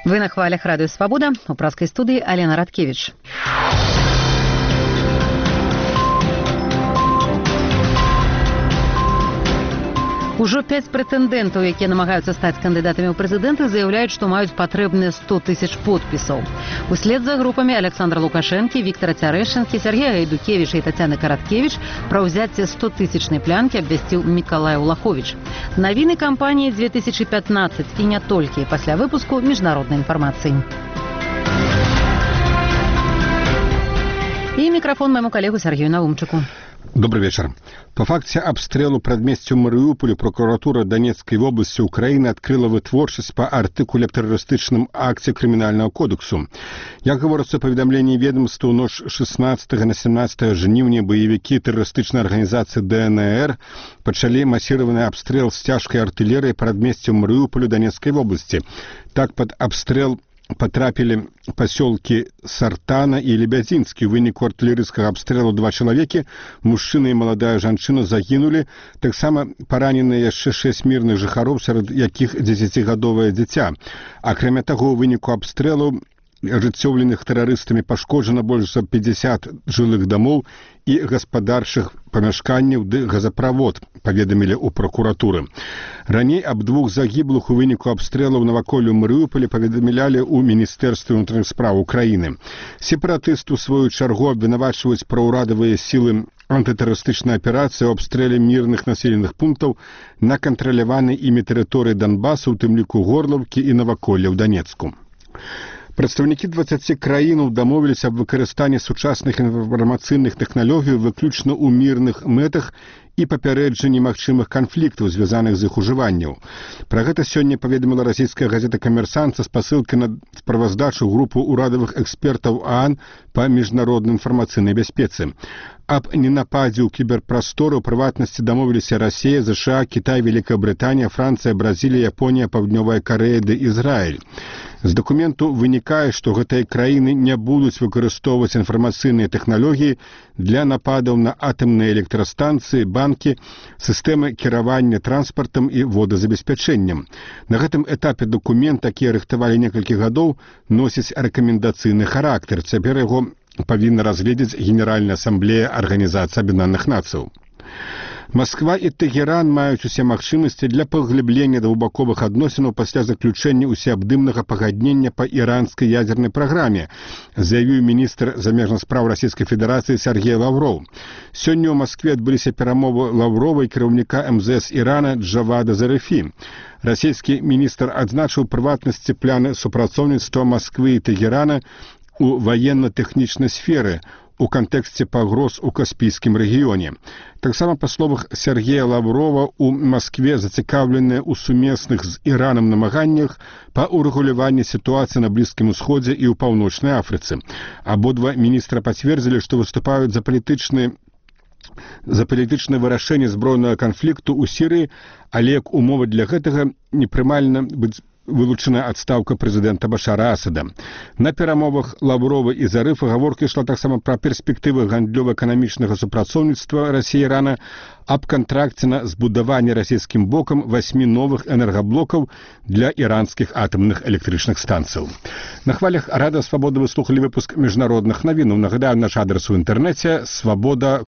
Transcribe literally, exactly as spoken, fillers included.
Вы на хвалях радыё «Свабода», у праскай студыі Алена Радкевіч. Ужо пяць прэтэндэнтаў, якія намагаюцца стаць кандыдатамі ў прэзідэнты, заяўляюць, што маюць патрэбныя сто тысяч подпісаў. Услед за групамі Александра Лукашэнкі, Віктара Цярэшчынкі, Сергея Гайдукевіча і Тацяны Караткевіч пра ўзяцце стотысячнай плянкі абвясціў Мікалай Улаховіч. Навіны кампаніі две тысячы пятнадцаць і не толькі пасля выпуску міжнароднай інфармацыі. І мікрафон майму калегу Сергею Наумчыку. Добрый вечер. По факте обстрелу предместью Мариуполя прокуратура Донецкой области Украины открыла вытворчесть по артикуле об террористичном акте Криминального кодексу. Як говорится в поведомлении ведомства, у ночь шестнадцатого на семнадцатое жнівня боевики террористичной организации ДНР почали массированный обстрел с тяжкой артиллерией предместью Мариуполя Донецкой области. Так под обстрел потрапили поселки Сартана и Лебязинский. В вынику артиллерийского обстрела два человека, мужчина и молодая женщина, загинули. Так само поранены еще шесть мирных жыхароў, сярод якіх дзесяцігадовае дзіця. А кроме того, в вынику обстрелу ажыццёўленых тэрарыстамі пашкоджана больш за пятьдесят жылых домов и гаспадарчых памяшканняў ды газопровод, паведамілі ў прокуратуры. Раней аб двух загіблых у выніку абстрэлаў наваколлю Марыуполя паведамлялі ў Міністэрстве ўнутраных спраў Украіны. Сепаратысты ў сваю чаргу абвінавачваюць праўрадавыя сілы антытэрарыстычнай аперацыі ў абстрэле мірных населеных пунктаў на кантраляванай імі тэрыторыі Донбасу, у тым ліку Горлаўкі і наваколля ў Донецку. Прадстаўнікі дваццаці краінаў дамовіліся аб выкарыстанні сучасных інфармацыйных тэхналогій выключна ў мірных мэтах і папярэджанні магчымых канфліктаў, звязаных з іх ужыванняў. Пра гэта сёння паведаміла расійская газета «Камерсант» са спасылкай на справаздачу групу ўрадавых экспертаў ААН па міжнароднай інфармацыйнай бяспецы. Аб ненападзе ў кіберпрасторы ў прыватнасці дамовіліся Расія, ЗША, Кітай, Вялікая Брытанія, Францыя, Бразілія, Японія, Паўднёвая Карэя ды Ізраіль. З дакументу вынікае, што гэтыя краіны не будуць выкарыстоўваць інфармацыйныя тэхналогіі для нападаў на атамныя электрастанцыі, банкі, сістэмы кіравання транспартам і водазабеспячэннем. На гэтым этапе дакумент, які рыхтавалі некалькі гадоў, носіць рэкамендацыйны характар. Цяпер яго павінна разгледзець Генеральная асамблея Арганізацыі Аб'яднаных Нацыяў. Москва і Тэгеран маюць усе магчымасці для паглыблення двухбаковых адносінаў пасля заключэння усеабдымнага пагаднення па іранскай ядзернай праграме, заявіў міністр замежных спраў Расійскай Федэрацыі Сергей Лавров. Сёння ў Маскве адбыліся перамовы Лаврова і кіраўніка эм зэ эс Ірана Джавада Зарыфі. Расійскі міністр адзначыў прыватнасці планы супрацоўніцтва Масквы і Тэгерана у военно-тэхнічнай сферы у кантэксце пагроз у Каспійскім рэгіёне. Таксама, па словах Сергея Лаврова, у Маскве зацікаўленыя ў сумесных з Іранам намаганнях па ўрэгуляванні сітуацыі на Блізкім Усходзе і ў Паўночнай Афрыцы. Абодва міністра пацвердзілі, што выступаюць за палітычны за палітычнае вырашэнне збройнага канфлікту ў Сірыі, але як умова для гэтага непрымальна быць вылучана адстаўка прэзідэнта Башара Асада. На перамовах Лаврова і Зарыфа гаворка ішла таксама пра перспектывы гандлёва-эканамічнага супрацоўніцтва Расіі і Ірана, аб кантракце на збудаванне расійскім бокам васьмі новых энергаблокаў для іранскіх атамных электрычных станцыяў. На хвалях радыё «Свабода» вы слухалі выпуск міжнародных навінаў. Нагадаю, наш адрас у інтэрнэце свабода